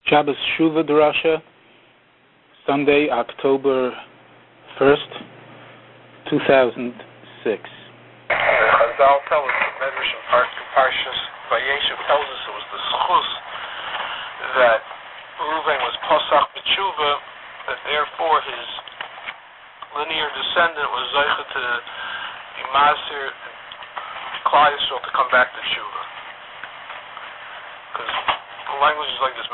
Shabbos Shuva Drasha, Sunday, October 1st, 2006. Chazal tell us, the Medrash in Parshas Vayeshev tells us it was the schus that Reuven was posach b'tshuva, that therefore his linear descendant was zeicha to be maser Klal Yisrael to come back to tshuva. Because the language is like this: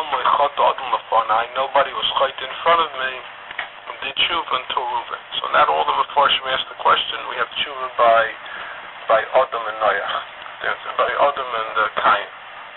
nobody was chayt in front of me and did tshuva until Reuven. So not all the Mefarshim asked the question. We have tshuva by Adam and Noach, by Adam and Cain.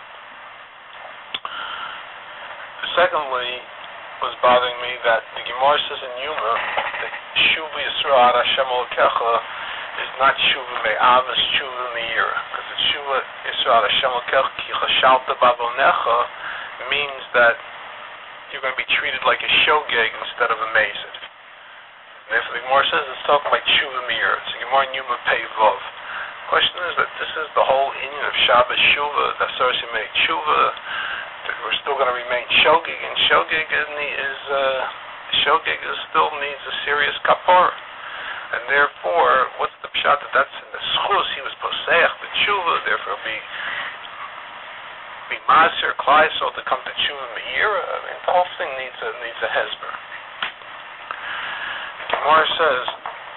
Secondly, was bothering me that the Gemara says in Yuma that Shuva Yisrael Ad Hashem Elokecha is not Shuva Me'av, it's Shuva Me'ira. Because it's Shuva Yisrael Ad Hashem Elokecha Ki Chashalta Bavonecha means that you're going to be treated like a shogeg instead of a mazid. And therefore the Gemara says it's talking about Shuva Me'ira. It's the Gemara in Yuma Pei Vov. The question is that this is the whole inyan of Shabbos Shuva, that Sarsi made Shuva. We're still going to remain shogeg, and shogeg still needs a serious kapar, and therefore, what's the pshat that's in the schus? He was poseach the tshuva, therefore be maser Klal Yisrael to come to tshuva me'ira. I mean, the whole thing needs a hesber. The Gemara says,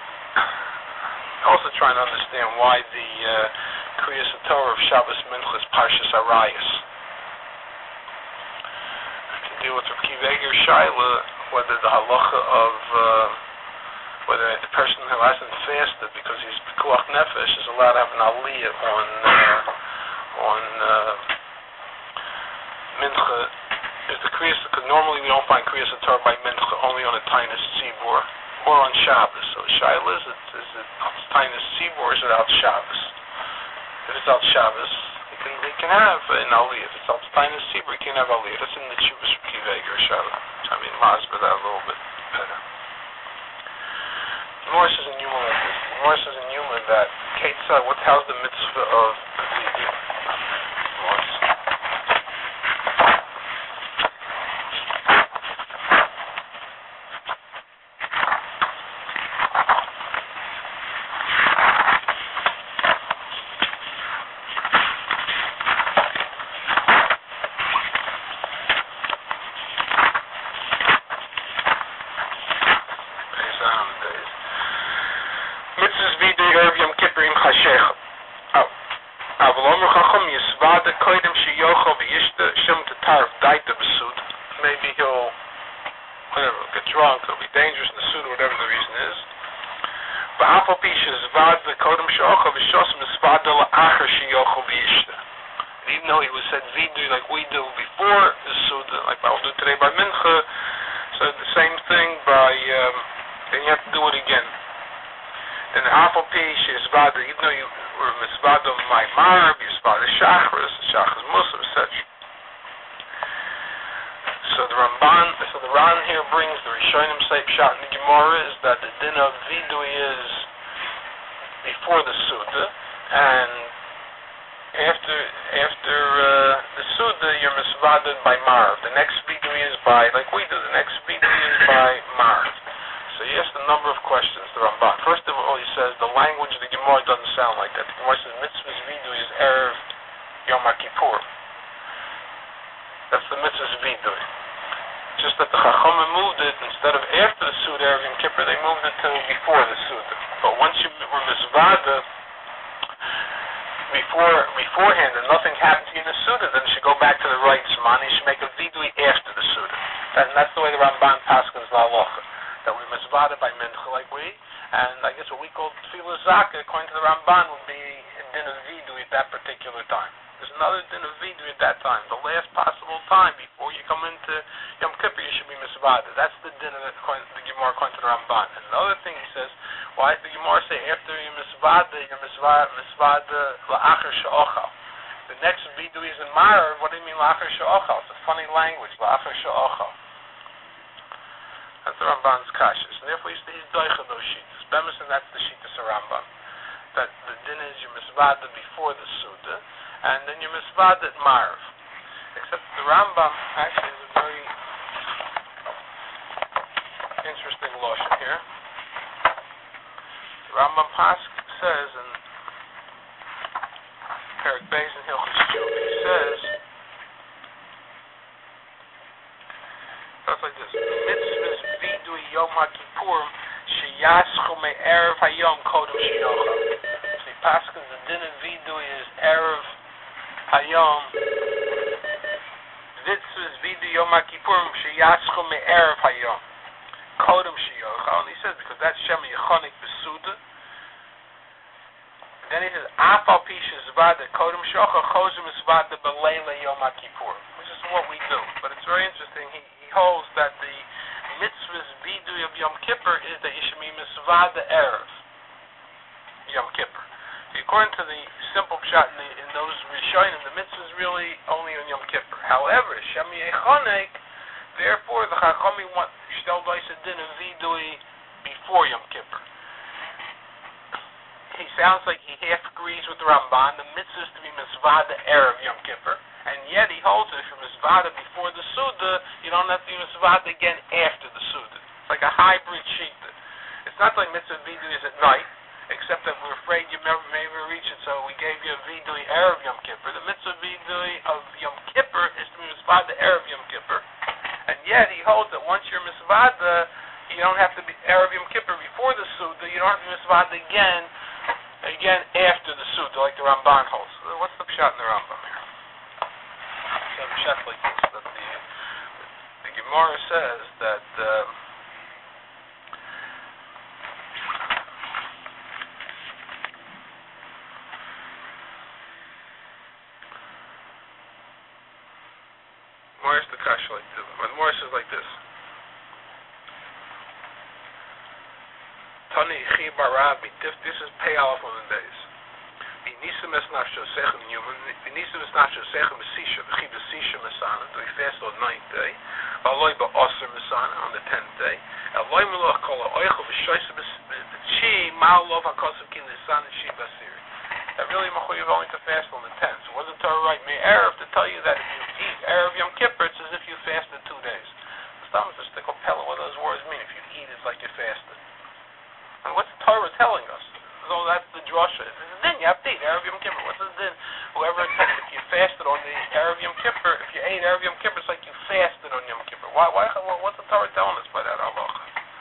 also trying to understand why the Kriyas Torah of Shabbos Mincha is Parshas Arayos. Deal with Rav Kiva Eger Shaila, whether the halacha of whether the person who hasn't fasted because he's pekuach nefesh is allowed to have an aliyah on mincha. Is the kriyas? Because normally we don't find kriyas Torah by mincha, only on a tainus tzibur or on Shabbos. So the shaila is it tainus tzibur or is it out Shabbos? If it's out Shabbos, he can have an aliyah. If it's out tainus tzibur, he can have aliyah. That's in the Chuvas Rav Kiva Eger Shaila. I mean, masber that a little bit better. The Gemara says in Yuma like this. The Gemara says in Yuma that how's the mitzvah of vidu? Maybe he'll get drunk, he'll be dangerous in the suit, or whatever the reason is. Even though he was said vidu like we do before the suda, like I'll do today by mincha, so the same thing by then you have to do it again. Then the even though you were misvada my marb, you misvada shachris muslim, etc. So the Ran here brings the Rishonim say pshat in the Gemara is that the din of vidui is before the suda, and after the suda you're misvaded by marv. The next vidui is by, like we do, the next vidui is by marv. So he asked a number of questions, the Ramban. First of all, he says the language of the Gemara doesn't sound like that. The Gemara says mitzvah's vidui is erev Yom HaKippur. That's the mitzvah's vidui. Just that the Chachamim moved it, instead of after the Suda Erev Yom Kippur, they moved it to before the Suda. But once you were misvada beforehand and nothing happened to you in the Suda, then you should go back to the right Zman. You should make a vidui after the Suda. And that's the way the Ramban paskins the halacha. That we're misvada by mincha like we, and I guess what we call tefillah zaka, according to the Ramban, would be a din of vidui at that particular time. There's another din of vidui at that time, the last possible time before you come into Yom Kippur, you should be misvada. That's the din of the Gemara according to the Ramban. And another thing he says, why does the Gemara say after you're misvada la'achar she'ochal? The next vidui is in Marav. What do you mean la'achar she'ochal? It's a funny language, la'achar she'ochal. That's the Ramban's kashas. And therefore he's doicha those shitas. Bemison, that's the shitas of Ramban. That the din is you're misvada before the Suda, and then you're misvada at Marv. Except the Rambam actually is a very interesting lashon here. The Rambam Pask says in Perek Beis in Hilchos Tshuva, he says, like this: Mitzvahs vidui Yom HaKippurim sheyaschu me'erev hayom kodem sheyocha. So he paskins the din of vidui is erev hayom. Mitzvahs vidui Yom HaKippurim sheyaschu me'erev hayom kodem sheyocha. And he says because that's Shem Yechonik Besuda. Then he says Afal Pisha Zvada kodem sheyocha chozim Zvada beleila Yom HaKippurim, which is what we do. But it's very interesting. He holds that the mitzvah's vidui of Yom Kippur is that you should be misvah the erev Yom Kippur. So according to the simple pshat in those Rishonim, the mitzvah is really only on Yom Kippur. However, Shem Yechonek, therefore the Chachamim want shtel b'is din of vidui before Yom Kippur. He sounds like he half agrees with the Ramban. The mitzvah is to be misvah the erev Yom Kippur. And yet he holds it from Misvada before the Suda, you don't have to be Misvada again after the Suda. It's like a hybrid Shita. It's not like Mitzvah Vidui is at night, except that we're afraid you may never reach it, so we gave you a Vidui Erev Yom Kippur. The Mitzvah Vidui of Yom Kippur is to be Misvada Erev Yom Kippur. And yet he holds that once you're Misvada, you don't have to be Erev Yom Kippur before the Suda, you don't have to be Misvada again after the Suda, like the Ramban holds. So what's the pshat in the Rambam here? Like this, that the Gemara says that Gemara is the kasha like this. But Gemara says like this: Tani Chi Barabi. This is pay off on the days. Nisim es nafsho sechem human. Nisim es nafsho sechem mesisha. V'chi besisha mesana. Do we fast on 9th day? V'aloi ba'aser mesana on the 10th day. Eloi meloch kol ha'oichel v'shoyse b'chi ma'alov ha'kosav kin nisan and shi basiri. That really mechuyev only to fast on the 10th. So wasn't Torah right? May Erev to tell you that if you eat Erev Yom Kippur, it's as if you fasted 2 days. Stop with this stick of pella. What do those words mean? If you eat, it's like you fasted. And what's the Torah telling us? So that's the drasha. It's a din. You have to eat Erev Yom Kippur. What's the din? Whoever attends, if you fasted on the Erev Yom Kippur, if you ate Erev Yom Kippur, it's like you fasted on Yom Kippur. Why? What's the Torah telling us by that halacha?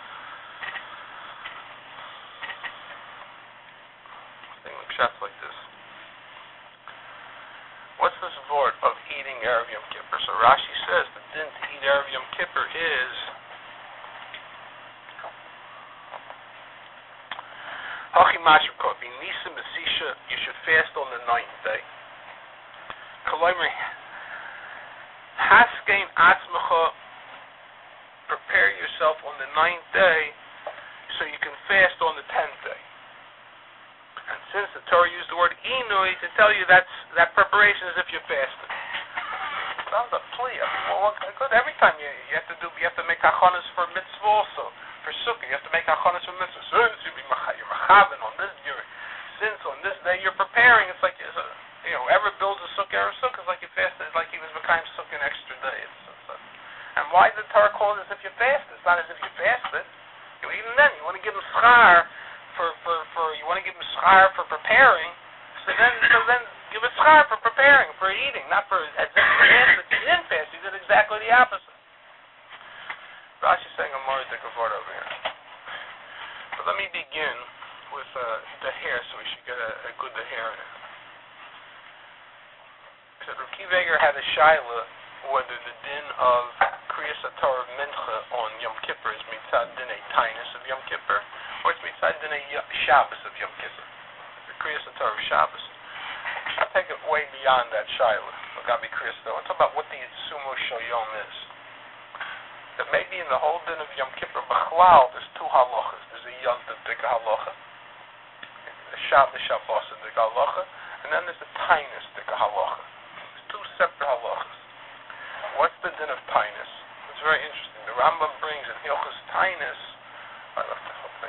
I think the pshat's like this. What's this word of eating Erev Yom Kippur? So Rashi says the din to eat Erev Yom Kippur is Hachi Mashukov, Nisa Mesisha, you should fast on the 9th day. Kolomer Haskein Atzmacha, prepare yourself on the 9th day so you can fast on the 10th day. And since the Torah used the word Inui to tell you that preparation is if you're fasting. Sounds a plea. Good. Every time you have to make hachanas for mitzvah also. For sukkah, you have to make hachanas for mitzvah. Since you're machaven on this year, since on this day you're preparing, it's like whoever builds a sukkah or sukkah is like you fasted, like he was mekayim sukkah an extra day. And why did the Torah call it as if you fasted? It's not as if you fasted. Even then, you want to give him schar for preparing. So then give a schar for preparing, for eating, not for as if you fasted. You didn't fast. You did exactly the opposite. Rashi's saying a more difficult over here. But let me begin with the hair, so we should get a good hair in it. So Rav Kiva Eger had a shaila whether the din of Kriyas HaTorah Mincha on Yom Kippur is mitzad dinei tainus of Yom Kippur, or it's mitzad dinei Shabbos of Yom Kippur. The Kriyas HaTorah of Shabbos. I'll take it way beyond that shaila. L'gabi Kriyas HaTorah. Let's talk about what the Yitzumo Shel Yom is. That maybe in the whole din of Yom Kippur B'chlal, there's 2 halachas. There's a Yom Dik halacha, the Shabbos Dik halacha, and then there's the Tainus Dik halacha. There's 2 separate halachas. What's the din of Tainus? It's very interesting. The Rambam brings in Hilchos Tainus,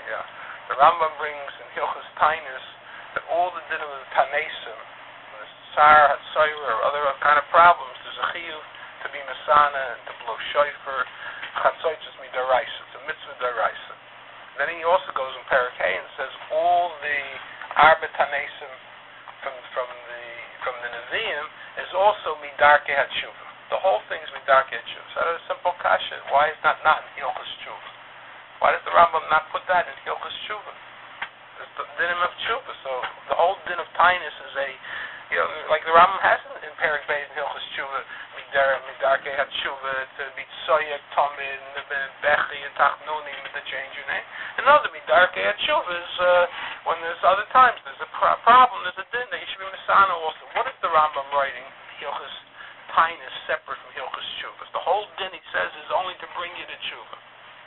the Rambam brings in Hilchos Tainus that all the din of the Tanaisim, the Tsar, Hatsoyer, or other kind of problems, there's a chiyuv to be Masana and to blow shofar. Chatzoyt is midaraisa. It's a mitzvah daraisa. Then he also goes in Perek Hey and says all the Arba Tanesim from the Nevi'im is also midarke hatshuva. The whole thing is midarke hatshuva. So that's a simple kasha. Why is that not in Hilchos Tshuva? Why does the Rambam not put that in Hilchos Tshuva? It's the dinim of tshuva. So the whole din of tainus is a, like the Rambam has in Perek Beis in Hilchos Tshuva, midarke hatshuva, to be tzoyek tamid, bechi and tachnunim, to change your name. Another midarke hatshuva is when there's other times there's a problem, there's a din that you should be misana also. What is the Rambam writing Hilchos tainus separate from Hilchos Tshuva? The whole din, he says, is only to bring you to tshuva.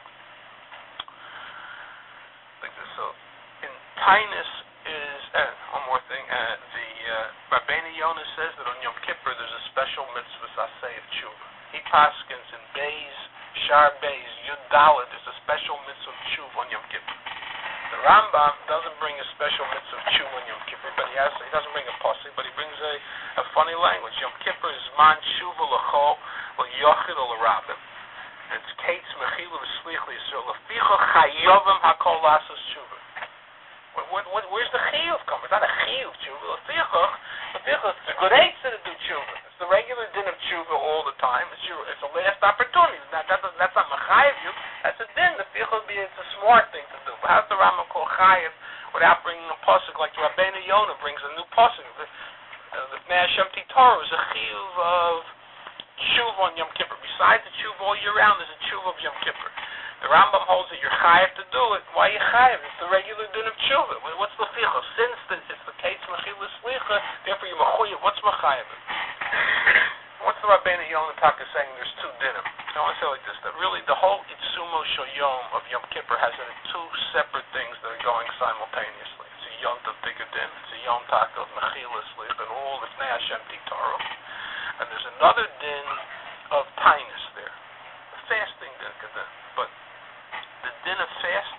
Like this. So in tainus is one more thing. The Rabbeinu Yonah says that on Yom Kippur there's a special mitzvah saseh of tshuva. He paskins in Beis, Shar Beis, Yud Dalet. There's a special mitzvah of tshuva on Yom Kippur. The Rambam doesn't bring a special mitzvah of tshuva on Yom Kippur, but he doesn't bring a pasuk, but he brings a funny language. Yom Kippur is man tshuva l'chol l'yochid l'rabim. It's kates mechilu v'slich l'Yisrael l'ficha chayovim hakol lasas tshuva. Where's the chiyuv coming? It's not a chiyuv tshuva. L'ficha, it's a good eitzah to do tshuva. It's the regular din of tshuva all the time. It's a last opportunity. That's not machayev you. That's a din. It's a smart thing to do. But how's the Rambam call chayev without bringing a pasuk like the Rabbeinu Yonah brings a new pasuk? The Pnei Hashem Torah is a chiyuv of tshuva on Yom Kippur. Besides the tshuva all year round, there's a tshuva of Yom Kippur. The Rambam holds that you're chayev to do it. Why are you chayev? It's the regular din of tshuva. What's the ficha? Since it's the case mechila slicha, therefore you're mechuyev. What's mechayev? What's the Rabbeinu Yonah Taka saying? There's two dinim. I want to say like this: that really the whole Itzumo Shoyom of Yom Kippur has two separate things that are going simultaneously. It's a Yom Tov Din, it's a Yom Tov of mechila slicha, and all the Pnei Hashem Torah. And there's another din of tainus there, the fasting din. But the din of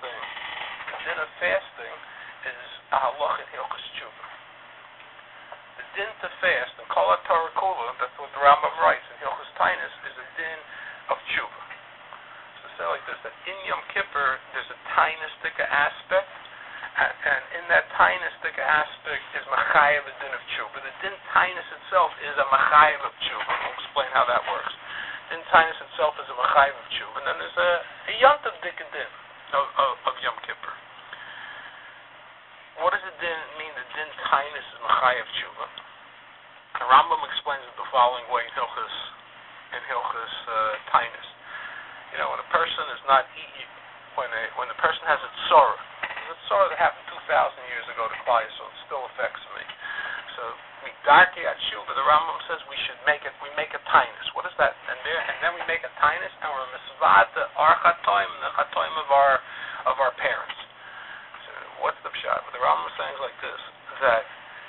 fasting is a halach in Hilchos Tshuva. The din to fast, and Kol HaTorah Kula, that's what the Rambam writes in Hilchos Tainus, is a din of tshuva. So say like this, that in Yom Kippur there's a tainistic aspect, and in that tainistic aspect is machayev a din of tshuva. The din tainus itself is a machayev of tshuva. We'll explain how that works. Din tainus itself is a machayev of tshuva, and then there's a Yom Tov din of Yom Kippur. What does it mean that din tainus is machayev tshuva? The Rambam explains it the following way in Hilchos tainus. When a person is not eating, when the person has a tzorah, there's a tzorah that happened 2,000 years ago to Klal, so it still affects me. So midarke hatshuva, the Rambam says we make a tainus. What is that? And then we make a tainus, and we're misvad our chatoim, the chatoim of our parents. So what's the pshat? The Rambam is saying like this: that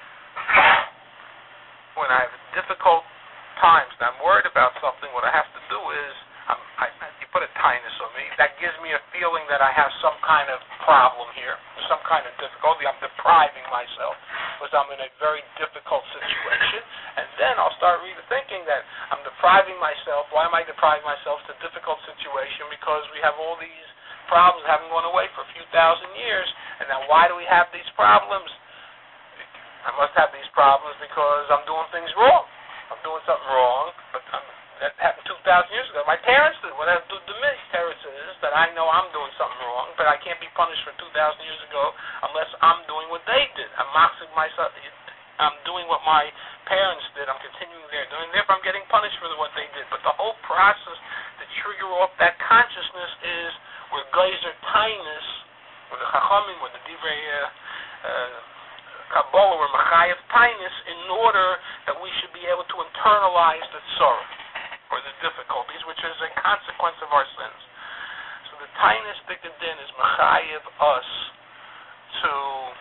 when I have difficult times and I'm worried about something, what I have to do is you put a tainus on me. That gives me a feeling that I have some kind of problem here, some kind of difficulty. I'm depriving myself because I'm in a very difficult situation. And then I'll start thinking that I'm depriving myself. Why am I depriving myself to a difficult situation? Because we have all these problems that haven't gone away for a few thousand years. And now why do we have these problems? I must have these problems because I'm doing things wrong. I'm doing something wrong, but that happened 2,000 years ago. My parents did. What I do to me, parents is that I know I'm doing something wrong, but I can't be punished for 2,000 years ago unless I'm doing what they did. I'm maxing myself. I'm doing what my parents did. I'm continuing there doing. Therefore, I'm getting punished for what they did. But the whole process to trigger off that consciousness is where geyser tainus, where the chachamim, where the divrei Kabbalah, where machayev tainus, in order that we should be able to internalize the sorrow or the difficulties, which is a consequence of our sins. So the tainus din is machayev us to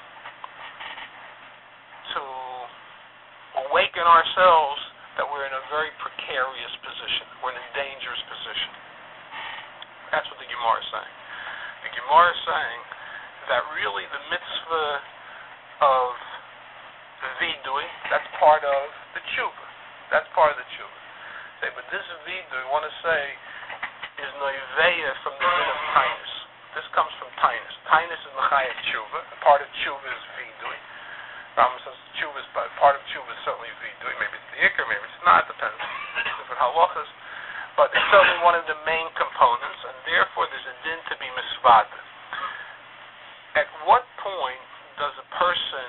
awaken ourselves that we're in a very precarious position. We're in a dangerous position. That's what the Gemara is saying. The Gemara is saying that really the mitzvah of vidui, that's part of the tshuva. That's part of the tshuva. Say, but this vidui, I want to say, is noiveya from the din of tainus. This comes from tainus. Tainus is mechayev tshuva. Part of tshuva is vidui. Rambam says part of tshuva is certainly vidui. Maybe it's the ikar, maybe it's not. Depends on different halachas. But it's certainly one of the main components, and therefore there's a din to be misvada. At what point does a person,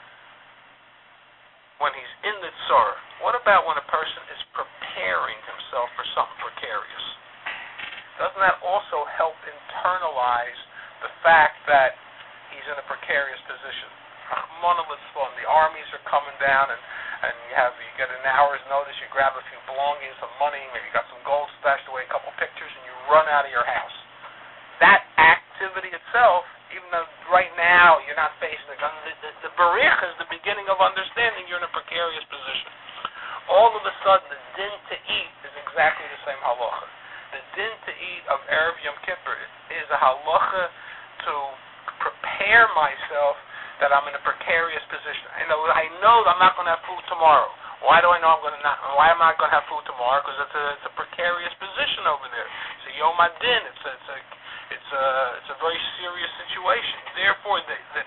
when he's in the tzara, what about when a person is preparing himself for something precarious? Doesn't that also help internalize the fact that he's in a precarious position? The armies are coming down, and you get an hour's notice, you grab a few belongings, some money, maybe you got some gold stashed away, a couple pictures, and you run out of your house. That activity itself, even though right now you're not facing the gun, the berich is the beginning of understanding you're in a precarious position. All of a sudden, the din to eat is exactly the same halacha. The din to eat of Erev Yom Kippur is a halacha to prepare myself that I'm in a precarious position. I know that I'm not going to have food tomorrow. Why do I know why am I going to have food tomorrow? Because it's a precarious position over there. It's a Yom Adin. It's a very serious situation. Therefore, the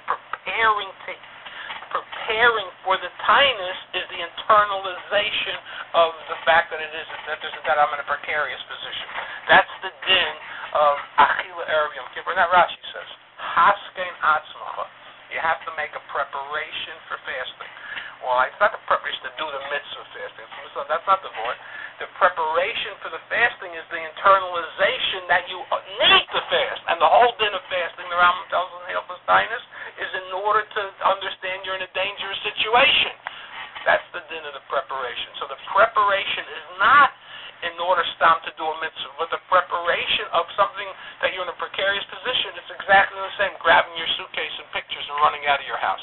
preparing for the tainus is the internalization of the fact that that I'm in a precarious position. That's the din of Achila Erev Yom Kippur. And that Rashi says, Haskein Atzmacha. You have to make a preparation for fasting. Well, it's not the preparation to do the mitzvah fasting. So that's not the word. The preparation for the fasting is the internalization that you need to fast. And the whole din of fasting, the Rambam tells us in Hilchos Tainus, is in order to understand you're in a dangerous situation. That's the din of the preparation. So the preparation is not in order to do a mitzvah, but the preparation of something that you're in a precarious position, it's exactly the same, grabbing your suitcase and pictures and running out of your house.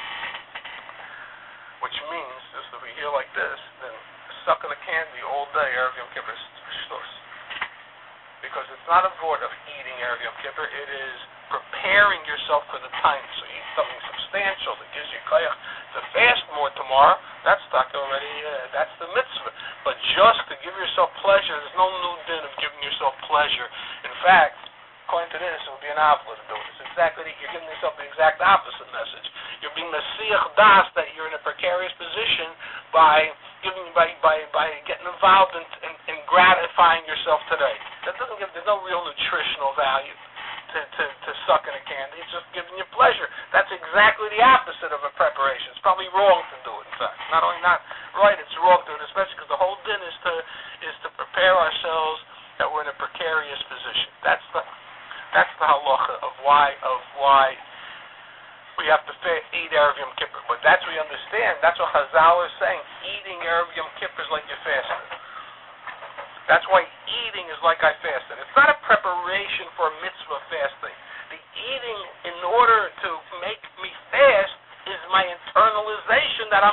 Which means, if we hear like this, then sucking a candy all day, Erev Yom Kippur is shtus. Because it's not a word of eating Erev Yom Kippur, it is preparing yourself for the time. So you eat something substantial that gives you koyach to fast more tomorrow. That's already, that's the mitzvah. But just to give yourself pleasure, there's no new din of giving yourself pleasure. In fact, according to this, it would be an avla to do it. It's exactly, you're giving yourself the exact opposite message. You're being mesiach das that you're in a precarious position by getting involved in gratifying yourself today. That doesn't give, there's no real nutritional value to sucking a candy. It's just giving you pleasure. That's exactly the opposite of a preparation. It's probably wrong to do it, in fact. Not only not right, it's wrong to do it, especially because the whole din is to prepare ourselves that we're in a precarious position. That's the halacha of why we have to eat Erev Yom Kippur. But that's what we understand. That's what Chazal is saying. Eating Erev Yom Kippur is like you're fasting. That's why eating is like I fasted. It's not a preparation for a mitzvah fasting. The eating, in order to make me fast, is my internalization that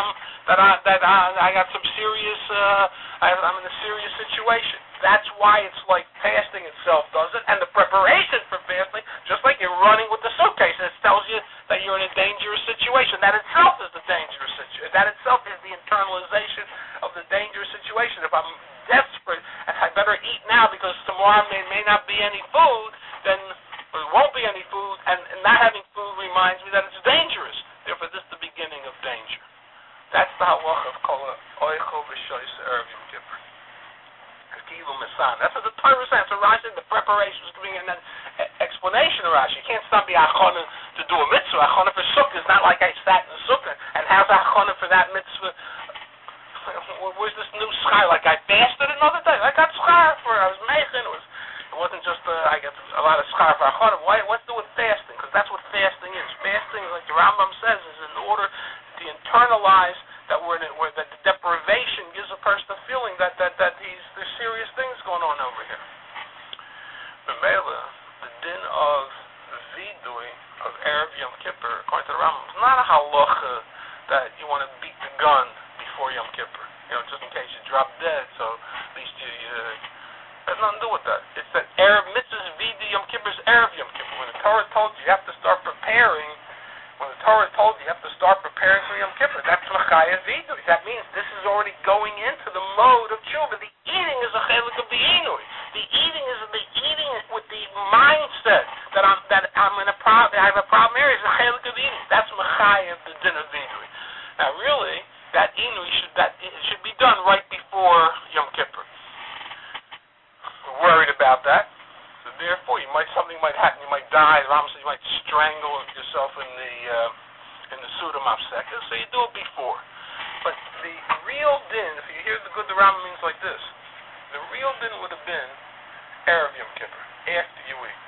I got some serious. I'm in a serious situation. That's why it's like fasting itself does it, and the preparation for fasting, just like you're running with the suitcase, it tells you that you're in a dangerous situation. That itself is the dangerous situation. That itself is the internalization of the dangerous situation. If I'm desperate and I better eat now because tomorrow may not be any food, then there won't be any food, and not having food reminds me that it's dangerous. Therefore, this is the beginning of danger. That's the halacha of kol oichel v'shois erev Yom Kippur. That's what the Torah is saying. So Rashi, the preparation is giving an explanation of Rashi. You can't stop the achana to do a mitzvah. Achana for sukkah is not like I sat in the sukkah. And how's achana for that mitzvah? Where's this new schar? Like I fasted another day. I got schar I was making. It wasn't just I got a lot of schar for achana. What's to do with fasting? Because that's what fasting is. Fasting, like the Rambam says, is in order to internalize that that the deprivation gives a person a feeling that there's serious things going on over here. B'meila, the din of vidui of Erev Yom Kippur, according to the Rambam, is not a halacha that you want to beat the gun before Yom Kippur, just in case you drop dead. So at least you has nothing to do with that. It's that Erev mitzvahs vidui Yom Kippur is Erev Yom Kippur. When the Torah told you have to start preparing When the Torah told you have to start preparing for Yom Kippur, that's Machayev Vidui. That means this is already going into the mode of tshuva. The eating is a chelik of the inui. The eating is the eating with the mindset that I have a problem here is a chelik of eating. That's Machayev, the din of Vidui. Now really, that inui should be done right before Yom Kippur. We're worried about that. So therefore, something might happen. You might die. Obviously, you might strangle yourself in the Suda Mafseka. So you do it before. But the real din, if you hear the good, the Rambam means like this. The real din would have been Erev Yom Kippur, after you eat.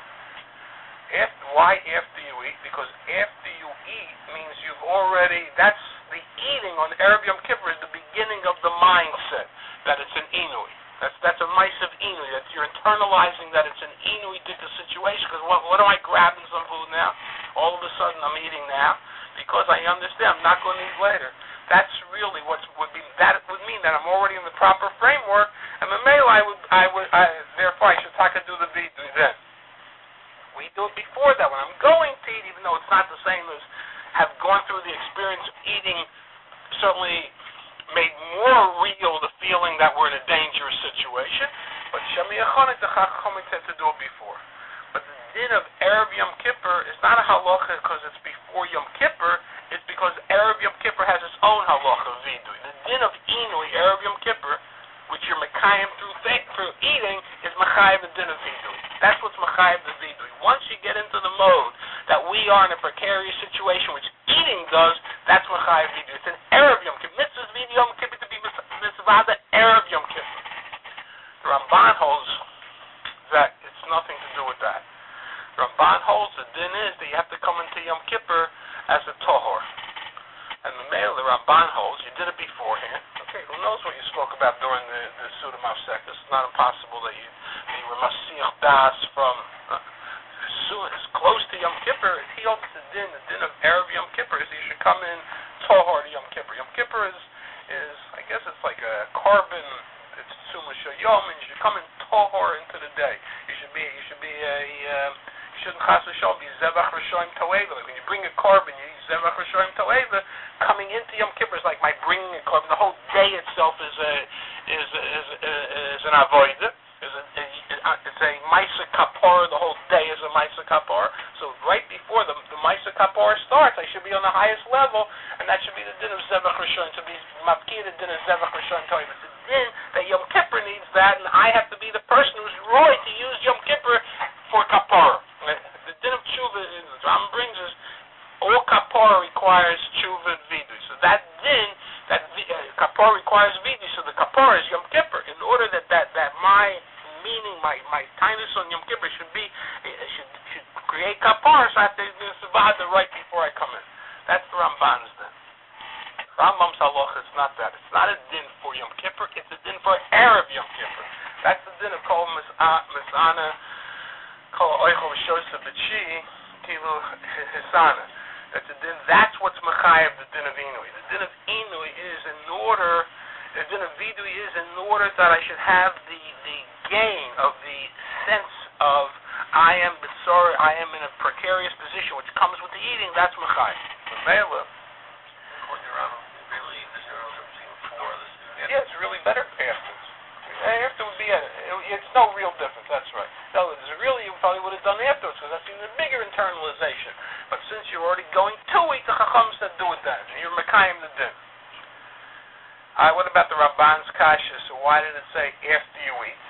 Why after you eat? Because after you eat means you've already. That's the eating on Erev Yom Kippur is the beginning of the mindset that it's an inui. That's a maisiv inui. That you're internalizing that it's an inui dika situation. Because what am I grabbing some food now? All of a sudden I'm eating now because I understand I'm not going to eat later. That's really what would be. That would mean that I'm already in the proper framework, and Mamela, therefore I should do the vidui then. We do it before that when I'm going to eat, even though it's not the same as have gone through the experience of eating. Certainly made more real the feeling that we're in a dangerous situation, but Shemi Achonik, the Chachamim tend to do it before. But the din of Erev Yom Kippur is not a halacha because it's before Yom Kippur, it's because Erev Yom Kippur has its own halacha vidui. The din of Inui, Erev Yom Kippur, which you're Mekayim through eating, is Mekayim the din of vidui. That's what's Mekayim the vidui. Once you get into the mode that we are in a precarious situation, which eating does, that's Mekayim vidui. It's an Erev Yom Kippur. Mitzvah's vidui Yom Kippur to be mitzvah the Erev Yom Kippur. The Ramban holds that it's nothing to do with that. The Ramban holds the din is that you have to come into Yom Kippur as a tohor. And the male, the Ramban holds, you did it beforehand. Okay, who knows what you spoke about during the Suda Mafsek. It's not impossible that you were Masich Das from as close to Yom Kippur. He holds the din of Erev Yom Kippur is you should come in tohor to Yom Kippur. Yom Kippur is I guess it's like a carbon. It's Tzuma Shayom, and you should come in tohor into the day. You shouldn't chas v'shalom be zevach rishoyim toeva. Like when you bring a carbon, you use zevach rishoyim toeva. Coming into Yom Kippur is like my bringing a carbon. The whole day itself is an avodah. It's a Maisa Kapor. The whole day is a Maisa Kapor. So right before the Maisa Kapor starts, I should be on the highest level, and that should be the din of Zevach Rishon, to be Mavki the din of Zevach Rishon Toiv. It's a din that Yom Kippur needs that, and I have to be the person who's right to use Yom Kippur for Kapor. The din of Tshuva, the Rambam brings us, all Kapor requires Tshuva and Vidui. So that din, Kapor requires Vidui, so the Kapor is Yom Kippur. In order that my meaning, my tinus on Yom Kippur should create kapar, so I have to do Savada right before I come in. That's the Ramban's din. Rambam's halacha, it's not that. It's not a din for Yom Kippur, it's a din for Erev Yom Kippur. That's the din of Kol Misana, Kol Oichel V'Shosa B'Chi, Kilu Hisana. That's a din, that's what's Mechayev, the din of Inui. The din of Inui is in order, the din of Vidui is in order that I should have the gain of the sense of I am in a precarious position, which comes with the eating. That's Mechai. Mela. Yeah, it's really better afterwards. After would be it's no real difference. That's right. No, really you probably would have done afterwards because that's even a bigger internalization. But since you're already going to eat, the Chacham said do it then. You're Mekayim the din. What about the Ramban's kasha? So why did it say after you eat?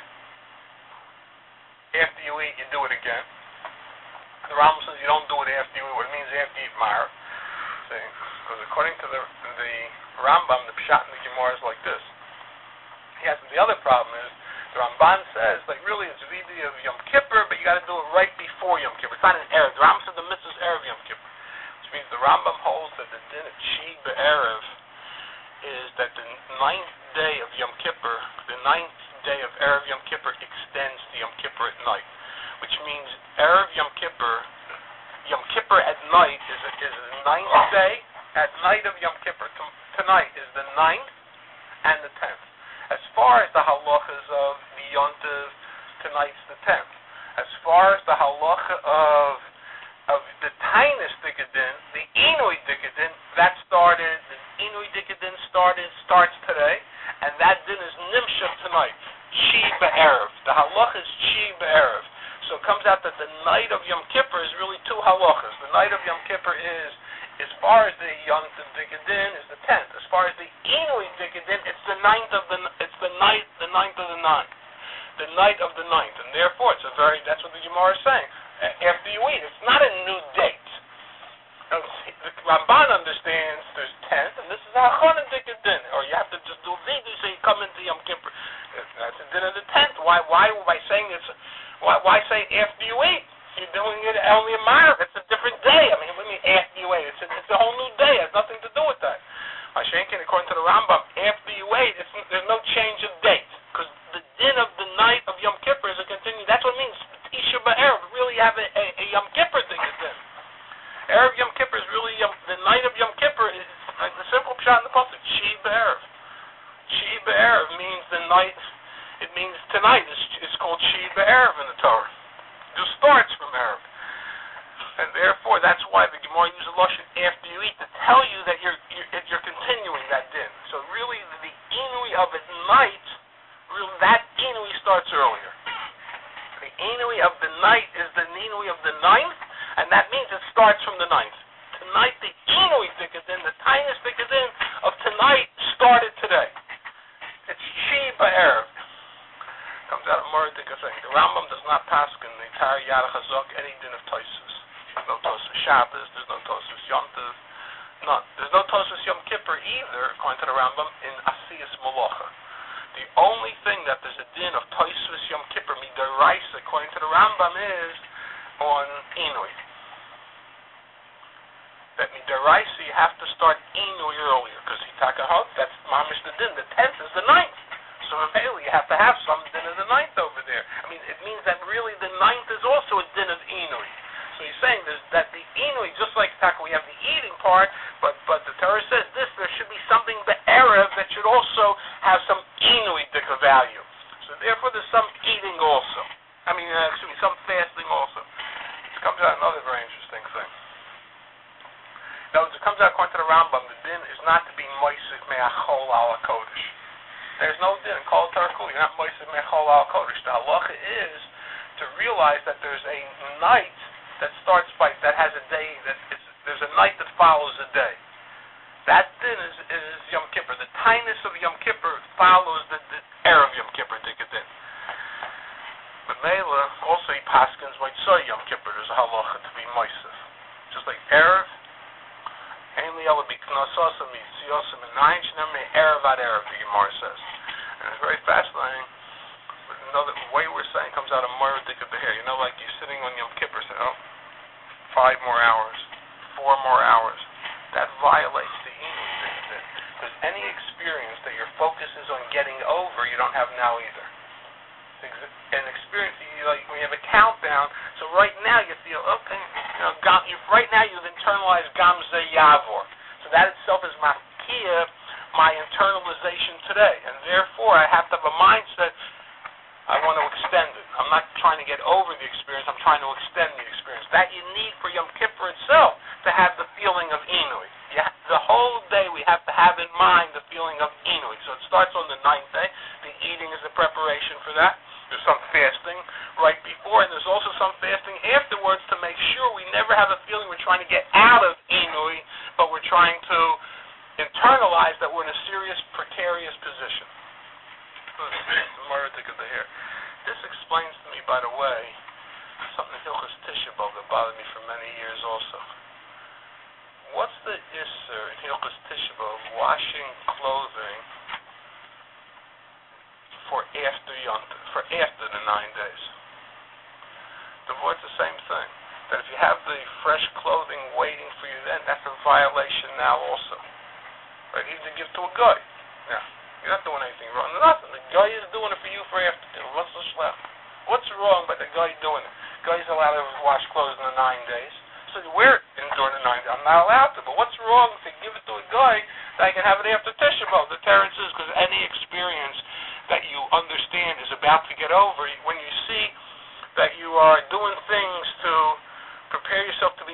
After you eat, you do it again. The Rambam says you don't do it after you eat. What it means after you eat mar. See, because according to the Rambam, the Pshat in the Gemara is like this. The other problem is the Ramban says like really it's Vidi of Yom Kippur, but you got to do it right before Yom Kippur. It's not an Erev. The Rambam said the mitzvah is Erev Yom Kippur, which means the Rambam holds that the din of Chi Be'erev is that the 9th day of Yom Kippur, the 9th day of Erev Yom Kippur extends to Yom Kippur at night, which means Erev Yom Kippur at night is the 9th day. At night of Yom Kippur, tonight is the 9th and the 10th. As far as the halachas of the Yontiv, tonight's the 10th. As far as the halacha of of the Tainus Dikadin, the Inui Dikadin, that started, the Inui Dikadin starts today, and that din is Nimshach tonight. Chi B'Erev. The halach is Chi B'Erev. So it comes out that the night of Yom Kippur is really two halachas. The night of Yom Kippur is, as far as the Yom Dikadin, is the 10th. As far as the Inui Dikadin, it's the ninth of the ninth of the ninth. The night of the ninth. And therefore, that's what the Gemara is saying. After you eat, it's not a new date. The Ramban understands there's 10th, and this is a Hachana Dikadin. Or you have to just do Vidu so you come into Yom Kippur. That's the din of the 10th. Why by saying it's... Why say after you eat? You're doing it only a mile. It's a different day. I mean, what do you mean after you eat? It's a whole new day. It has nothing to do with that. Mashenkin, according to the Rambam, after you eat, there's no change of date. Because the din of the night of Yom Kippur is a continuing. That's what it means. Tisha B'Erev. Really, you have a Yom Kippur thing to do. Erev Yom Kippur is really... the night of Yom Kippur is like the simple pshat in the pasuk. Chi B'Erev. Chi B'Erev means the night... It means tonight. It's called Chi B'Erev in the Torah. It just starts from Erev. And therefore, that's why the Gemara uses Lashon after you eat to tell you that you're continuing that din. So really, the Inui of at night, that Inui starts earlier. The Inui of the night is the Inui of the ninth, and that means it starts from the ninth. Tonight, the Inui Dikadin, the tiniest Dikadin of tonight, started today. It's Chi B'Erev. Comes out of Mordika thing. The Rambam does not pass in the entire Yad HaChazak any din of Tosfos. There's no Tosfos Shabbos, there's no Tosfos Yom Tov, none. There's no Tosfos Yom Kippur either, according to the Rambam, in Asiyas Malacha. The only thing that there's a din of Tosfos Yom Kippur, Midaraisa, according to the Rambam, is on Inui. That Midaraisa, you have to start Inui earlier, because Hitakahot, that's Mamish the din. The 10th is the 9th. So really, you have to have some din of the ninth over there. I mean, it means that really the ninth is also a din of Inui. So he's saying that the Inui, just like Taka, we have the eating part, but the Torah says this, there should be something B'Erev that should also have some Inui dika value. So therefore, there's some eating also. I mean, some fasting also. This comes out another very interesting thing. Now, it comes out according to the Rambam, the din is not to be moisik me'achol ala kodesh. There's no din. Kol Tarku, you're not moisik mechol al kodesh. The halacha is to realize that there's a night that starts that has a day, there's a night that follows a day. That din is Yom Kippur. The tinus of Yom Kippur follows the Erev Yom Kippur Dikadin. But Mela, also he paskins Moitzoi Yom Kippur, there's a halacha to be moisif. Just like Erev, Ainli Ela B'Knososam Yitziosim and Nine Shnem Erev ad Erev, the Gemara says. And it's very fascinating. Another way we're saying comes out of Moira Dika Beher. You know, like you're sitting on Yom Kippur, saying, 5 more hours, 4 more hours. That violates the Inui Dika. Because any experience that your focus is on getting over, you don't have now either. An experience, when you have a countdown, so right now you feel, okay, right now you've internalized Gamze Yavor. So that itself is makia, my internalization today. And therefore I have to have a mindset, I want to extend it. I'm not trying to get over the experience, I'm trying to extend the experience. That you need for Yom Kippur itself to have the feeling of Inui. The whole day we have to have in mind the feeling of Inui. So it starts on the 9th day. The eating is the preparation for that. There's some fasting right before, and there's also some fasting afterwards to make sure we never have a feeling we're trying to get out of Inui, but we're trying to internalize that we're in a serious, precarious position. This explains to me, by the way, something in Hilchos Tisha B'Av that bothered me for many years also. What's the Isser in Hilchos Tisha B'Av washing clothing for after Yom Tov, for after the 9 days? The word's the same thing. That if you have the fresh clothing waiting for you then, that's a violation now also. Right? Even to give to a guy. Yeah. You're not doing anything wrong. Nothing. The guy is doing it for you for after dinner. What's the shlech? What's wrong by the guy doing it? The guy's allowed to wash clothes in the 9 days. So you wear it during the 9 days. I'm not allowed to. But what's wrong to give it to a guy that I can have it after Tisha B'Av? The Terence is because any experience that you understand is about to get over, when you see that you are doing things to prepare yourself to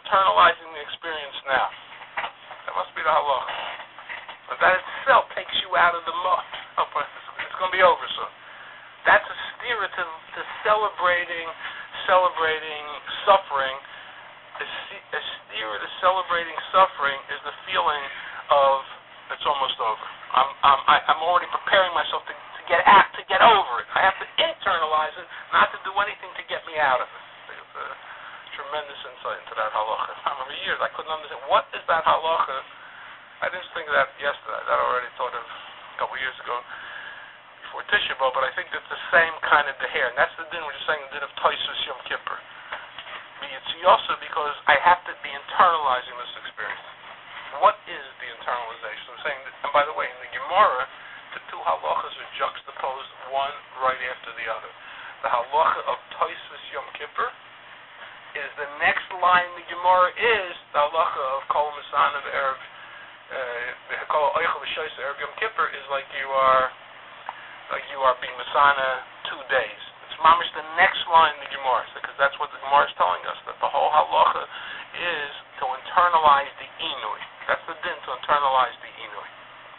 internalizing the experience now. That must be the halacha. But that itself takes you out of the mud. It's going to be over soon. That's a steer to celebrating suffering. A steer to celebrating suffering is the feeling of it's almost over. I'm already preparing myself to get over it. I have to internalize it, not to do anything to get me out of it. It's a tremendous insight into that halacha. I remember years I couldn't understand what is that halacha. I didn't think of that yesterday. That I already thought of a couple years ago before Tisha B'Av, but I think it's the same kind of deher, and that's the din we're just saying, the din of Tosus Yom Kippur. It's also because I have to be internalizing this experience. What is the internalization? I'm saying that, and by the way, in the Gemara, the two halachas are juxtaposed one right after the other. The halacha of Tosus Yom Kippur is the next line in the Gemara is the halacha of Kol Misana Erev Kol Oichel V'Shoysa Erev Yom Kippur is like you are being Misana 2 days. It's mamish the next line in the Gemara, because that's what the Gemara is telling us, that the whole halacha is to internalize the inui. That's the din, to internalize the inui.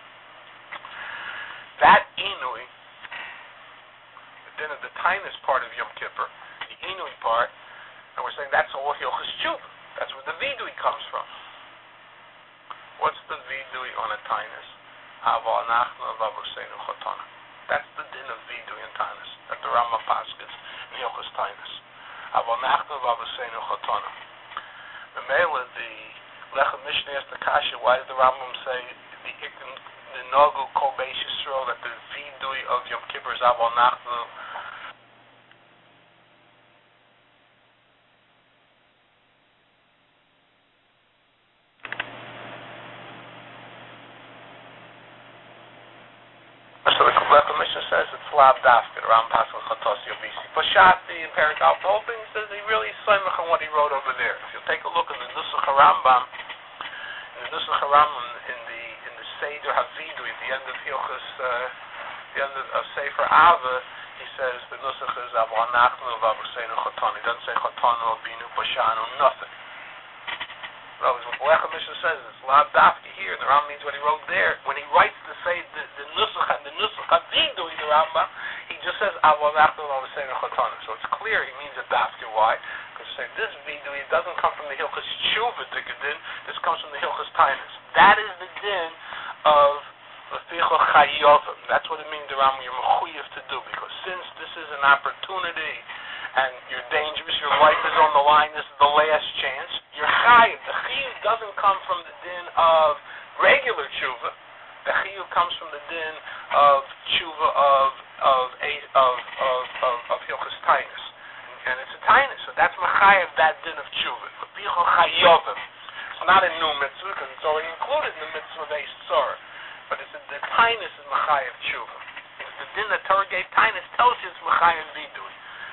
That inui, the din of the tainus part of Yom Kippur, the inui part, and we're saying that's all hilchos tshuva. That's where the vidui comes from. What's the vidui on a tainus? Hava anachnu v'avoseinu chotana. That's the din of vidui and tainus. That the Rambam paskes in hilchos tainus. Hava anachnu v'avoseinu chotana. The Mela, the Lechem Mishnah asked the Kasha, why does the Rambam say the Nagu Kol Beis Yisrael, that the vidui of Yom Kippur is Hava anachnu? Says it's Lav Dafka, the Ram Pascal Chatos Yobisi. Pashati and Perikal, the whole thing says he really simach on what he wrote over there. If you take a look in the Nusach HaRambam, in the Seder Havidu, at the end of Hilchos, the end of Sefer Ava, he says the Nusach is Avo Anachnu V'Avoseinu Choton. He doesn't say Choton or Binu Pashanu, nothing. Well, what Lechem Mishnah says, it's Lav Dafka here, and the Rambam means what he wrote there. When he writes to say the Nusach and the Nusach Havidu, the Rambam, he just says Avo Anachnu V'Avoseinu Choton. So it's clear he means a Dafka. Why? Because say this Vidu, it doesn't come from the Hilchos Tshuva Din. This comes from the Hilchos Tainus. That is the din of Leficho Chayovim. That's what it means, the Rambam, you're mechuyev to do, because since this is an opportunity and you're dangerous, your life is on the line, this is the last chance, you're chayiv. The chiyuv doesn't come from the din of regular tshuva. The chiyuv comes from the din of tshuva of hilchos tainus, and it's a tainus, so that's mechayev, that din of tshuva. Leficho chayovim. It's not a new mitzvah because it's already included in the mitzvah of Eis Tzorah, but it's the tainus is mechayev tshuva. It's the din that Torah gave tainus tells you it's mechayev vidui.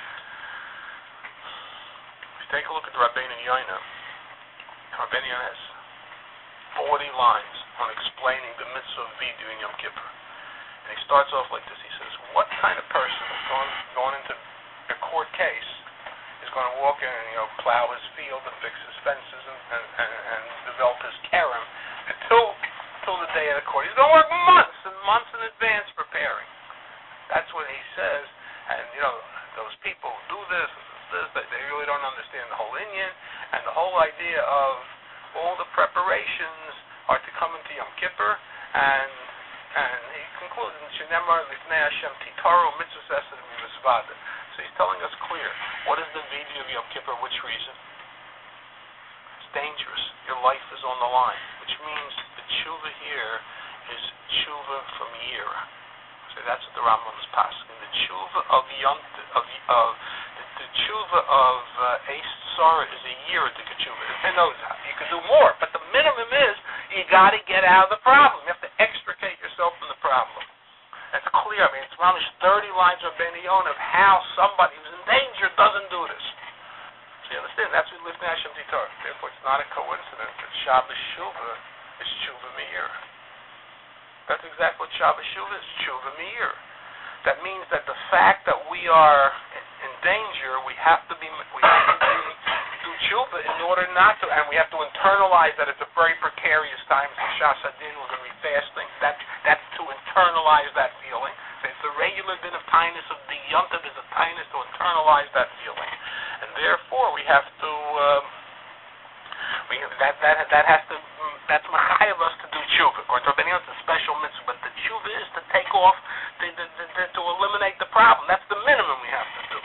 Take a look at the Rabbeinu Yonah. Rabbeinu Yonah has 40 lines on explaining the mitzvah of Vidu in Yom Kippur. And he starts off like this. He says, what kind of person is going into a court case is going to walk in and plow his field and fix his fences and develop his kerem until the day of the court? He's going to work months and months in advance preparing. That's what he says. And, those people who do this, they really don't understand the whole inyan, and the whole idea of all the preparations are to come into Yom Kippur, and he concludes in Shenemar Lifnei Hashem Titaru Mitzvah Esed Mimizvada. So he's telling us clear, what is the video of Yom Kippur? Which reason? It's dangerous. Your life is on the line, which means the tshuva here is tshuva from Yira. So that's what the Rambam is passing. The tshuva of the tshuva of Eis Tzorah is a year at the tshuva. And knows how. You can do more, but the minimum is you got to get out of the problem. You have to extricate yourself from the problem. It's clear. I mean, it's almost 30 lines of Rabbeinu Yonah of how somebody who's in danger doesn't do this. So you understand? That's what Lifnei Hashem Titaru. Therefore, it's not a coincidence that Shabbos Shuvah is tshuva meir. That's exactly what Shabbos Shuvah is, tshuva meir. That means that the fact that we are in danger, we have to do tshuva in order not to, and we have to internalize that it's a very precarious time. It's Shas Hadin, we're going to be fasting. That's to internalize that feeling. So it's the regular din of kindness of the yontav is a kindness to internalize that feeling, and therefore we have to. That has to. That's machayev us to do tshuva. According to Rabbeinu, it's a special mitzvah, but the tshuva is to take off, to eliminate the problem. That's the minimum we have to do.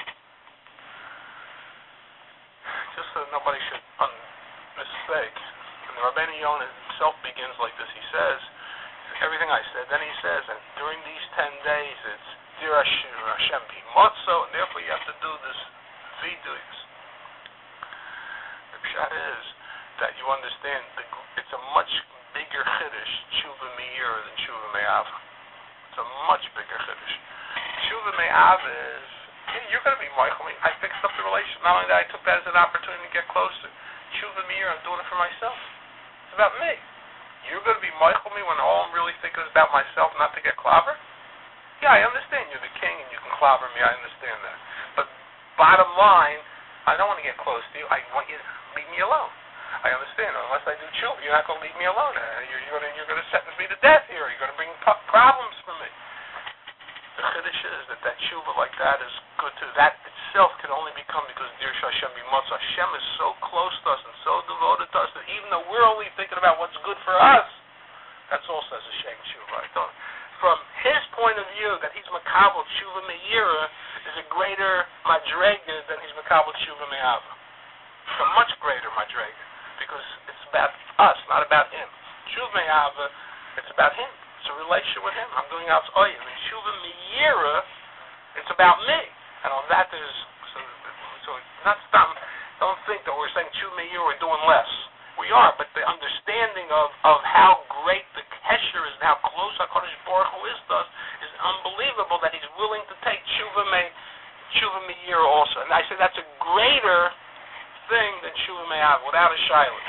Just so nobody should mistake. And the Rabbeinu Yonah himself begins like this. He says everything I said. Then he says, and during these 10 days, it's Dir Hashem B'Motzo, and therefore you have to do this vidus. The pshat is that you understand it's a much bigger chiddush tshuva me'ira than tshuva me'ava. It's a much bigger chiddush. Tshuva me'ava is you're going to be Michael. I fixed up the relationship. Not only that, I took that as an opportunity to get closer. Tshuva me'ira, I'm doing it for myself. It's about me. You're going to be Michael me when all I'm really thinking is about myself, not to get clobbered? Yeah, I understand you're the king and you can clobber me. I understand that. But bottom line, I don't want to get close to you. I want you to leave me alone. I understand. Unless I do tshuva, you're not going to leave me alone. You're going to sentence me to death here. You're going to bring problems for me. The chiddush is that tshuva like that is good too. That itself can only become because Dir Hashem B'Motzo. Hashem is so close to us and so devoted to us that even though we're only thinking about what's good for us, that's also as a shem tshuva. From his point of view, that he's makabel tshuva me'ira is a greater madrega than he's makabel tshuva me'ava. It's a much greater madrega. Because it's about us, not about him. Tshuva me'ava, it's about him. It's a relationship with him. I'm doing out oil. And tshuva me'ira, it's about me. And on that there's so not stop. Don't think that we're saying tshuva me'ira we're doing less. We are, but the understanding of how great the kesher is and how close HaKadosh Baruch Hu is to us is unbelievable. That he's willing to take tshuva me'ira also. And I say that's a greater thing than tshuva me'ava, without a shayla.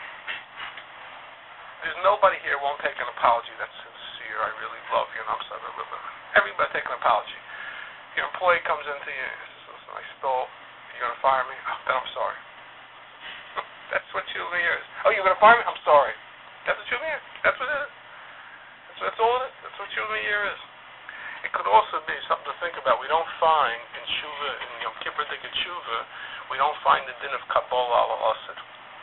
There's nobody here who won't take an apology that's sincere. I really love you, and I'm sorry. Everybody take an apology. Your employee comes into you, says, I stole. You're going to fire me? Oh, then I'm sorry. That's what tshuva me'ira is. Oh, you're going to fire me? I'm sorry. That's what tshuva me'ira is. That's what it is. That's all it is. That's what tshuva me'ira is. It could also be something to think about. We don't find in tshuva, in Yom Kippur Dika tshuva, we don't find the din of Kabbalah al-Asid.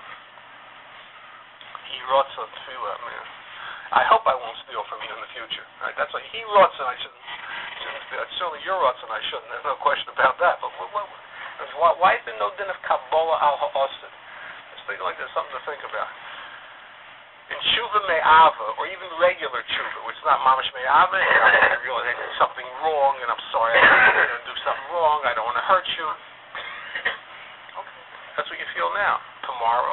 He wrote on tefillah, man. I hope I won't steal from you in the future. Right? That's like he wrote, and I shouldn't steal. It's certainly your wrote, and I shouldn't. There's no question about that. But why is there no din of Kabbalah al-Asid? Just think like there's something to think about. In tshuva me'ava, or even regular tshuva, which is not mamash me'ava, I realize I did something wrong, and I'm sorry, I'm going to do something wrong, I don't want to hurt you. Okay, that's what you feel now. Tomorrow,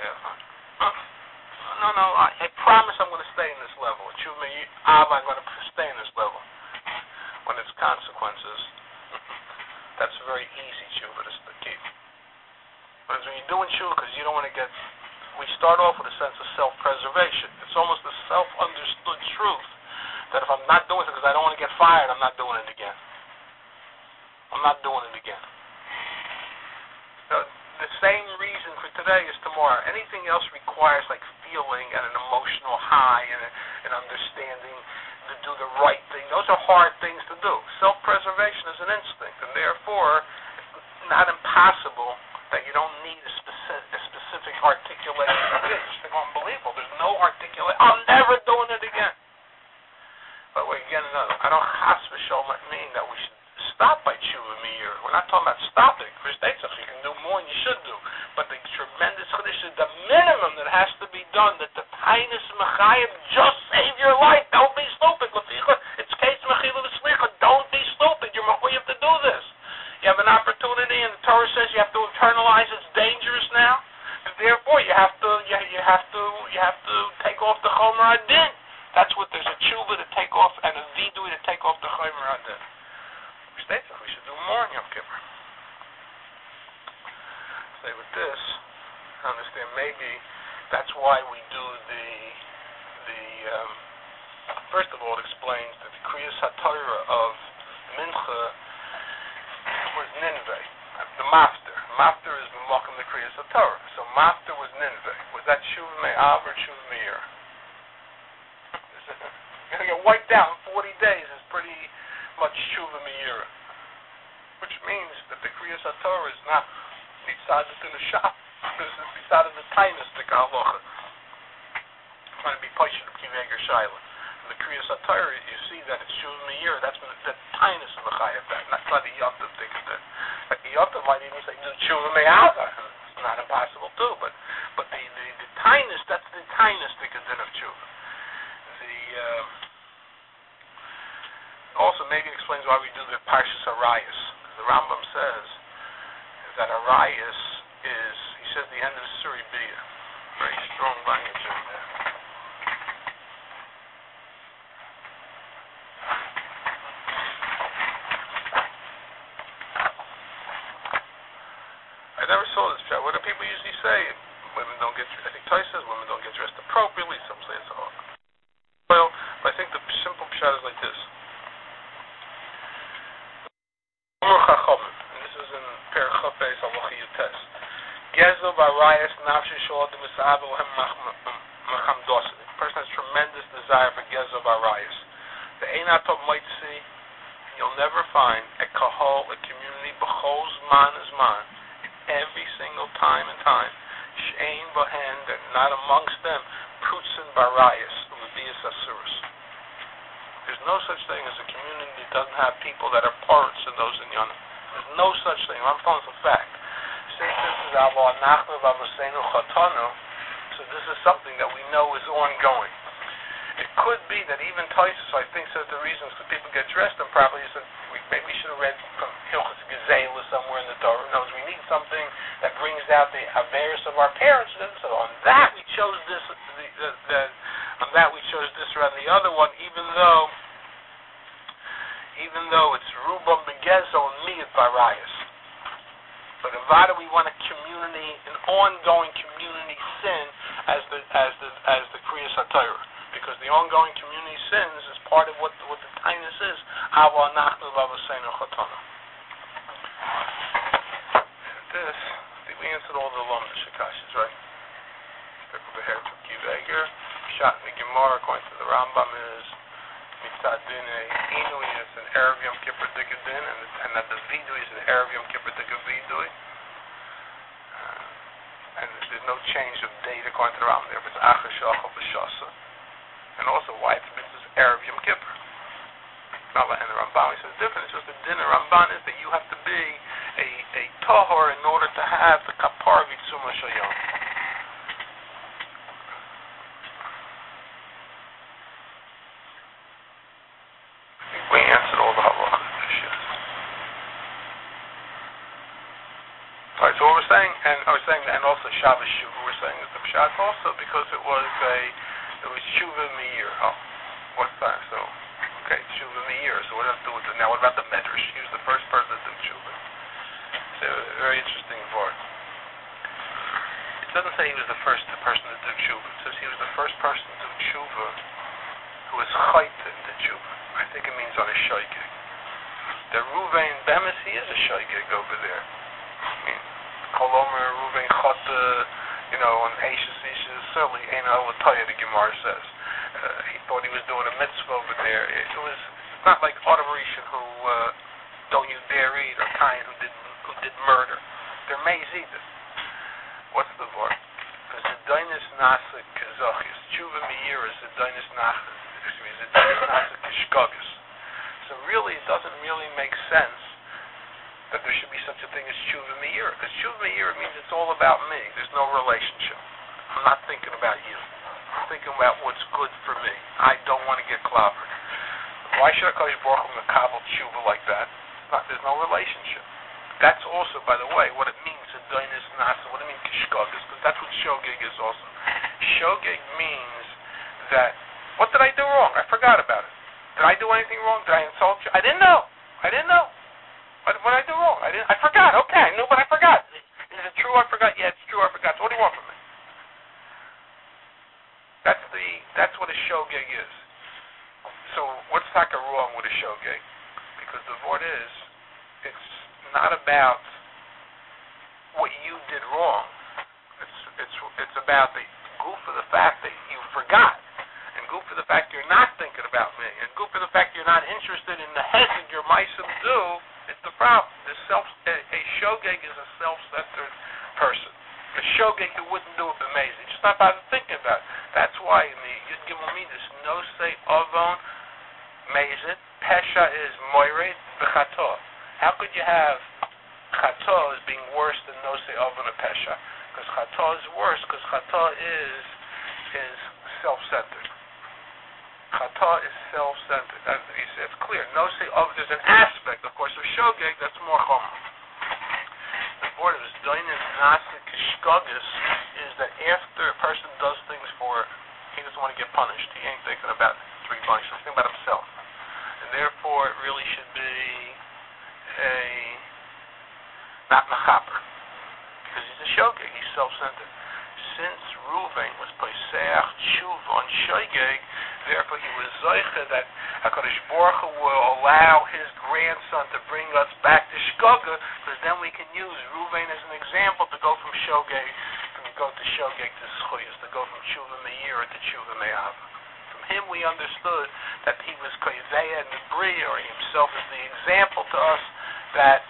no, I promise I'm going to stay in this level. In tshuva me'ava, I'm going to stay in this level. When it's consequences, that's a very easy tshuva to keep. But when you're doing tshuva because you don't want to get... We start off with a sense of self-preservation. It's almost a self-understood truth that if I'm not doing it because I don't want to get fired, I'm not doing it again. I'm not doing it again. So the same reason for today is tomorrow. Anything else requires like feeling and an emotional high and an understanding to do the right thing. Those are hard things to do. Self-preservation is an instinct, and therefore it's not impossible that you don't need a specific articulation. It's unbelievable. There's no articulation. I'm never doing it again. But wait, again, I don't chas v'sholem mean that we should stop by tshuva me'ira. We're not talking about stopping. Chris Deitzach, you can do more than you should do. But the tremendous chiddush is the minimum that has to be done, that the tiniest mechayev just save your life. Don't be stupid. It's case mechila v'slicha. Don't be stupid. You're mechayev to do this. You have an opportunity, and the Torah says you have to internalize it's dangerous now. And therefore, you have to take off the chomer adin. That's what there's a tshuva to take off and a vidui to take off the chomer adin. Which states that we should do more in Yom Kippur. Say with this, I understand maybe that's why we do the first of all, it explains that the Kriyas HaTorah of Mincha was Nineveh, the Mafter. Mafter is Makom the Kriyas HaTorah. So Master was Nineveh. Was that Tshuva Me'av or Tshuva Me'ir? You're going to get wiped out in 40 days is pretty much Tshuva Me'ir. Which means that the Kriyas HaTorah is not decided in the shop. This is decided the Tainistic halacha. Trying to be patient of Kiveger Shaila. The Kriyas HaTorah, you see that it's Tshuva Me'ir. That's the Tainis of the Chayav. That's not the Yotav thing. The Yotav might even say Tshuva Me'av. It's not impossible too, but the Tainis, that's the Tainistic din of Tshuva. Also, maybe it explains why we do the Parshas Arayos. The Rambam says that Arayos is, he says, the end of the Suri B'ya. Very strong language in there. I never saw this chat. What do people usually say? Women don't get, I think Toy says women don't get dressed appropriately. Some say it's all. Well, I think the simple pshat is like this. And this is in Perach Beis Halacha Yutes. Gezel b'arayos nafshi shol adam misav lehem machamdosin. The person has tremendous desire for gezel b'arayos. The einatov might see, you'll never find a kahol, a community b'chol zman zman, every single time and time. She'ein b'hen, that not amongst them, prutzin b'arayos, u'l'biyas asuros. There's no such thing as a community that doesn't have people that are parts in those in Yonah. There's no such thing. I'm telling you a fact. Since this is Avo Anachnu V'Avosenu Chatanu, so this is something that we know is ongoing. It could be that even Taisus, I think, says the reasons that people get dressed improperly is that maybe we should have read from Hilchos Gezeilah somewhere in the Torah. Knows we need something that brings out the Averis of our parents. And so on that we chose this. On that we chose this rather than the other one, even though it's Rubam Begezel and Miyat Barayas. But Avada, we want a community, an ongoing community sin as the Kriyas HaTorah, because the ongoing community sins is part of what the Tainus is. Avo Anachnu V'Avosenu Chatanu. This, I think we answered all the Lomda Shikashis, right? The hair to Kiveger. Shot in the Gemara, according to the Rambam, is Mitzad Din Inui, it's an Erev Yom Kippur Dika Din, and that the Vidui is an Erev Yom Kippur Dika Vidui. And there's no change of date according to the Rambam there, but it's Achar Shachal B'Shasa. And also why it's Mitzvah's Erev Yom Kippur. And the Rambam, he says different. It's just the Din of Ramban is that you have to be a Tahor in order to have the Kapar V'Tzuma Shayom. And also Shabbos Shuva, we're saying that the Pshat also because it was Shuva Meir. Oh, what's that? So, okay, it's Shuva Meir. So what does that do with it? Now, what about the Medrash? He was the first person to do Shuva. So, very interesting part. It doesn't say he was the first person to do Shuva. It says he was the first person to do Shuva who was chayt in the Shuva. I think it means on a shoygig. The Ruvain Bemis, he is a shoygig over there. I mean, Kolomer, Ruvain Chot, and Ashes, certainly ain't Alataya, the Gemara says. He thought he was doing a mitzvah over there. It's not like Adam Rishon who don't you dare eat, or Cain who did murder. They're maiz either. What's the word? Zedainis Nasa Kazachis. Tshuva Meir is Zedainis Nasa Kishkagis. So really, it doesn't really make sense that there should be such a thing as Tshuva Meir. Because Tshuva Meir means it's all about me. There's no relationship. I'm not thinking about you. I'm thinking about what's good for me. I don't want to get clobbered. Why should HaKadosh Baruch Hu mekabel Tshuva like that? There's no relationship. That's also, by the way, what it means, Zedainis Nasa, what it means, Kishkagis, because that's what Shogeg is also. Shogeg means that, what did I do wrong? I forgot about it. Did I do anything wrong? Did I insult you? I didn't know. What did I do wrong? I forgot. Okay, I knew, but I forgot. Is it true I forgot? Yeah, it's true I forgot. So what do you want from me? That's what a shogeg is. So what's taka wrong with a shogeg? Because the word is, it's not about what you did wrong. It's about the goof of the fact that you forgot, and goof of the fact you're not thinking about me, and goof of the fact you're not interested in the hesed your meisim do. It's the problem. A shogeg is a self-centered person. A shogeg who wouldn't do it amazing. Just not bothered thinking about it. That's why in the Yud Gimel Midas, no say avon mezid, pesha is moired b'chato. How could you have chato as being worse than no say avon or pesha? Because chato is worse, because chato is self-centered. Chato is self-centered. It's clear. No say avon, there's an aspect, of course, of shogeg that's more chomer. The board of Doinis Nasik Shkogus is that after a person does things for, he doesn't want to get punished. He ain't thinking about three punishments. He's thinking about himself. And therefore, it really should be not mechaper. Because he's a shogeg. He's self-centered. Since Reuven was Poseach Tshuv on shogeg, therefore he was zoiche that HaKadosh Baruch Hu will allow his grandson to bring us back to Shkoga, because then we can use Reuven as an example to go from shogeg, to Zchuyas, to go from Tshuva Meir to Tshuva Me'ava. From him we understood that he was Koiveya and the Bria, or himself is the example to us that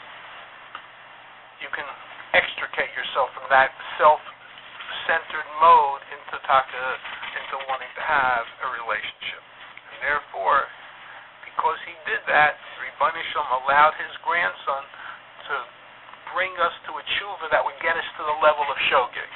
you can extricate yourself from that self-centered mode into wanting to have a relationship. And therefore, because he did that, Ribono Shel Olam allowed his grandson to bring us to a tshuva that would get us to the level of shogeg.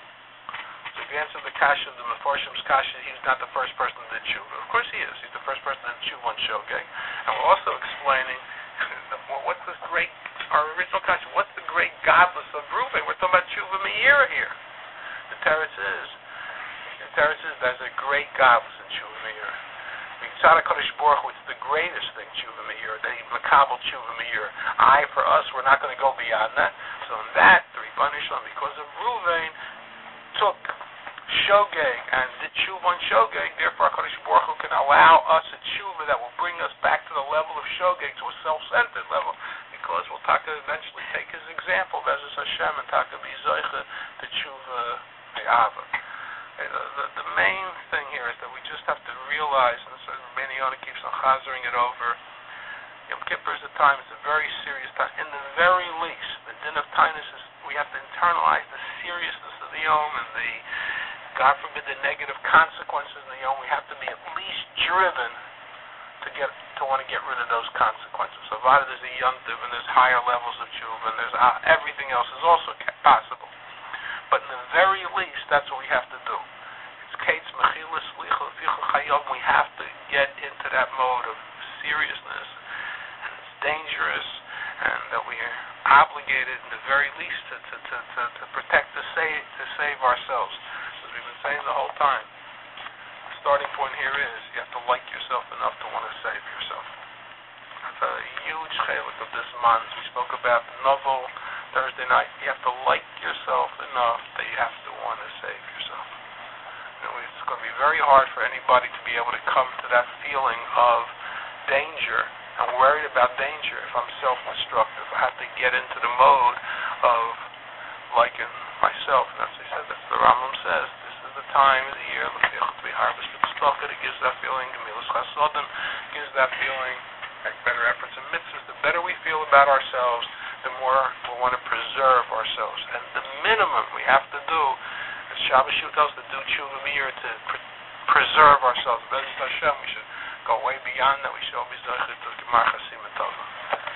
So if you answer the kasha, the Mefarshim's kasha, he's not the first person to do tshuva. Of course he is. He's the first person to do tshuva on shogeg. And we're also explaining what's this great, our original kasha, what's the great godless of Reuven? We're talking about tshuva me'ira here. The teretz is there's a great godless in tshuva me'ira. Mitzad HaKadosh Baruch Hu, it's the greatest thing, tshuva me'ira, that he makabel tshuva me'ira. For us, we're not going to go beyond that. So in that, the Ribono Shel Olam, because of Reuven, took shogeg and did tshuva on shogeg, therefore HaKadosh Baruch Hu can allow us a tshuva that will bring us back to the level of shogeg, to a self-centered level, because we'll eventually take his example, Be'ezus Hashem, and be zoiche to tshuva me'ava. The main thing here is that we just have to realize, and Meniona keeps on chazering it over, Yom Kippur is a time, it's a very serious time. In the very least, the din of Tainus is, we have to internalize the seriousness of the Yom and the, God forbid, the negative consequences of the Yom. We have to be at least driven to want to get rid of those consequences. So Vada, there's a Yontiv, and there's higher levels of Tshuva, and there's everything else is also possible. But in the very least, that's what we have to do. It's Kates Mechilas Slicha Ficha Chayov. We have to get into that mode of seriousness, and it's dangerous, and that we are obligated, in the very least, to protect, to save ourselves. As we've been saying the whole time, the starting point here is you have to like yourself enough to want to save yourself. That's a huge chelik of this month. We spoke about the novel Thursday night. You have to like yourself enough that you have to want to save yourself. It's going to be very hard for anybody to be able to come to that feeling of danger. I'm worried about danger if I'm self-destructive. I have to get into the mode of liking myself. And that's what he said. That's the Rambam says. This is the time of the year. It gives that feeling. Gemilas Chasodim gives that feeling. Make better efforts and mitzvahs. The better we feel about ourselves, the more we want to preserve ourselves. And the minimum we have to do, as Shabbos Shu tells us to do tshuva me'ira, to preserve ourselves. Be'ezus Hashem, we should go way beyond that. We should always do it to Gemar Chasim and Tova.